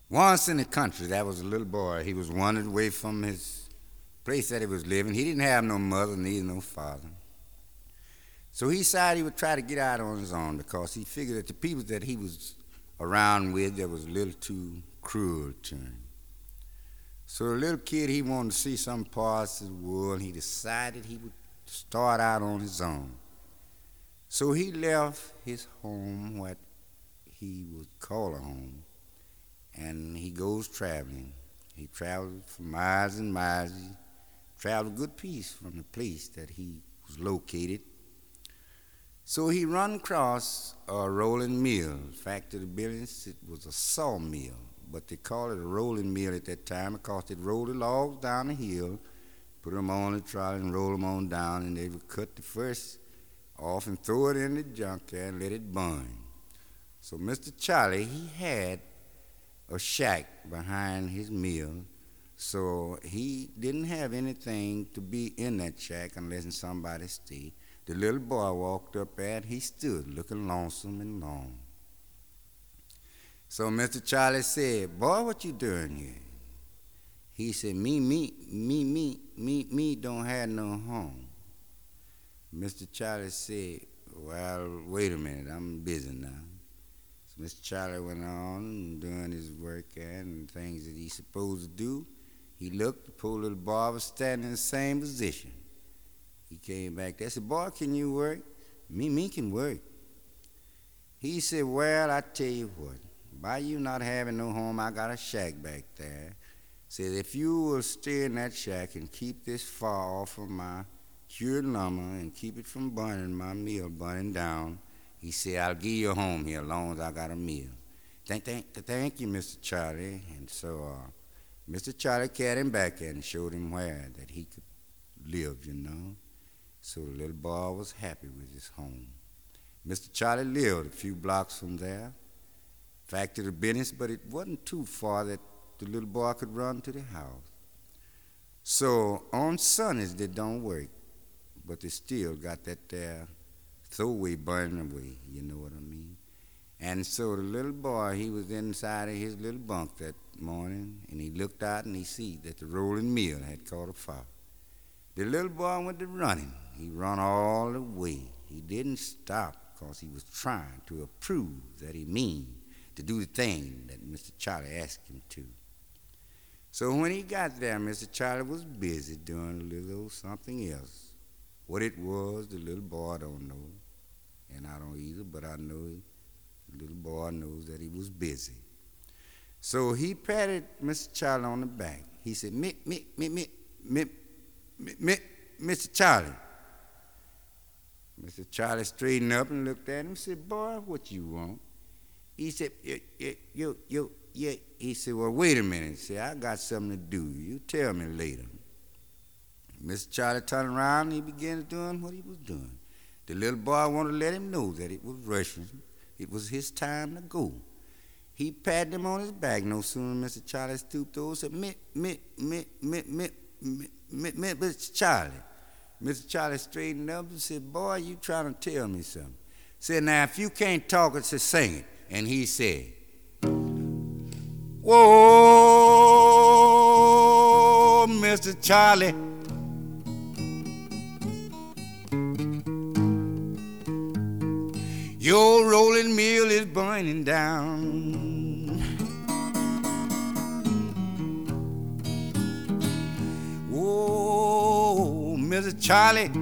Once in the country, there was a little boy. He was wandered away from his place that he was living. He didn't have no mother, neither no father. So he decided he would try to get out on his own because he figured that the people that he was around with, that was a little too cruel to him. So the little kid, he wanted to see some parts of the world. He decided he would start out on his own. So he left his home, what he would call a home, and he goes traveling. He traveled for miles and miles. He traveled a good piece from the place that he was located. So he run across a rolling mill. In fact, to the buildings, it was a sawmill, but they called it a rolling mill at that time because it rolled the logs down the hill, put them on the trolley and roll them on down, and they would cut the first off and throw it in the junkyard and let it burn. So Mr. Charlie, he had a shack behind his mill, so he didn't have anything to be in that shack unless somebody stayed. The little boy walked up there and he stood looking lonesome and long. So Mr. Charlie said, "Boy, what you doing here?" He said, me don't have no home." Mr. Charlie said, "Well, wait a minute, I'm busy now." So Mr. Charlie went on doing his work and things that he's supposed to do. He looked, the poor little boy was standing in the same position. He came back there and said, "Boy, can you work?" Me can work." He said, "Well, I tell you what, by you not having no home, I got a shack back there. Said, if you will stay in that shack and keep this fire off of my cured lumber and keep it from burning, my mill burning down," he said, "I'll give you a home here as long as I got a mill." Thank you, Mr. Charlie. And so Mr. Charlie carried him back there and showed him where that he could live, you know. So the little boy was happy with his home. Mr. Charlie lived a few blocks from there, factory to business, but it wasn't too far that the little boy could run to the house. So on Sundays they don't work, but they still got that there throwaway burning away, you know what I mean? And so the little boy, he was inside of his little bunk that morning, and he looked out and he see that the rolling mill had caught a fire. The little boy went to running. He run all the way. He didn't stop because he was trying to prove that he mean to do the thing that Mr. Charlie asked him to. So when he got there, Mr. Charlie was busy doing a little something else. What it was, the little boy don't know, and I don't either, but I know the little boy knows that he was busy. So he patted Mr. Charlie on the back. He said, Mr. Charlie." Mr. Charlie straightened up and looked at him and said, "Boy, what you want?" He said, yeah. He said, "Well, wait a minute." He said, "I got something to do. You tell me later." Mr. Charlie turned around and he began doing what he was doing. The little boy wanted to let him know that it was rushing. It was his time to go. He patted him on his back. No sooner Mr. Charlie stooped over and said, Mr. Charlie." Mr. Charlie straightened up and said, "Boy, you trying to tell me something." Said, "Now, if you can't talk it, just sing it." And he said, "Whoa, Mr. Charlie, your rolling mill is burning down. Whoa, Mr. Charlie,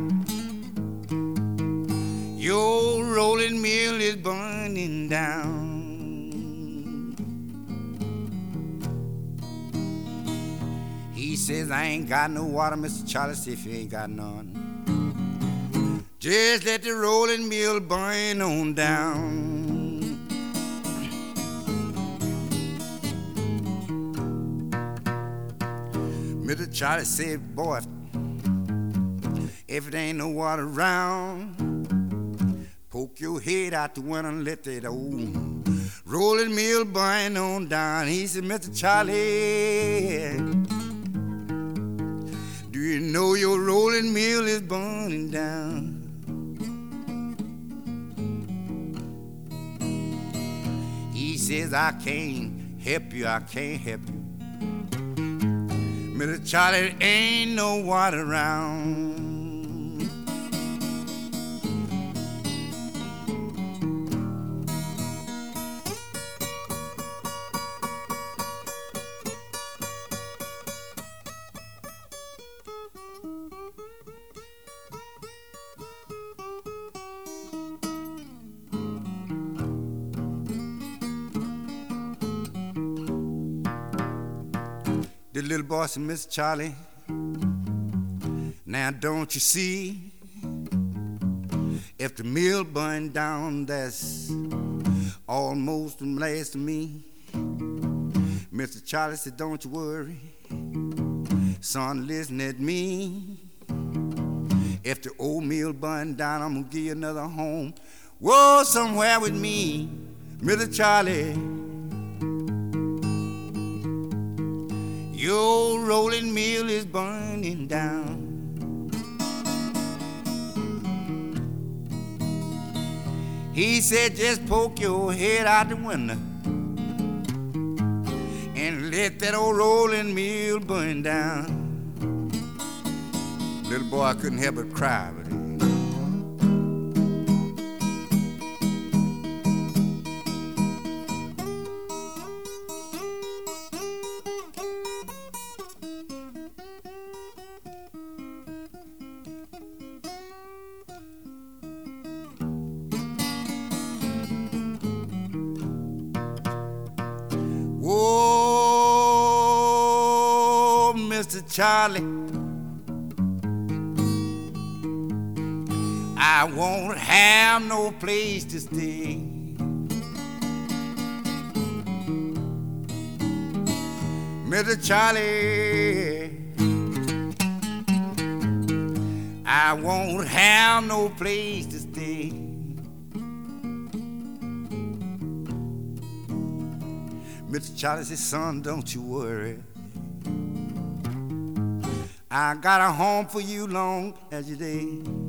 your rolling mill is burning down. He says, "I ain't got no water." Mr. Charlie said, "If you ain't got none, just let the rolling mill burn on down." Mr. Charlie said, "Boy, if there ain't no water around, poke your head out the window and let that old rolling mill burn on down." He said, "Mr. Charlie, do you know your rolling mill is burning down?" He says, "I can't help you, I can't help you. Mr. Charlie, ain't no water around. The little boy said, Mr. Charlie, now don't you see, if the mill burned down, that's almost the last of me. Mr. Charlie said, don't you worry, son, listen at me. If the old mill burned down, I'm gonna give you another home. Whoa, somewhere with me, Mr. Charlie. Your rolling mill is burning down. He said, just poke your head out the window and let that old rolling mill burn down. Little boy, I couldn't help but cry. But oh, Mr. Charlie, I won't have no place to stay. Mr. Charlie, I won't have no place to stay. Mr. Charlie said, son, don't you worry, I got a home for you long as your day.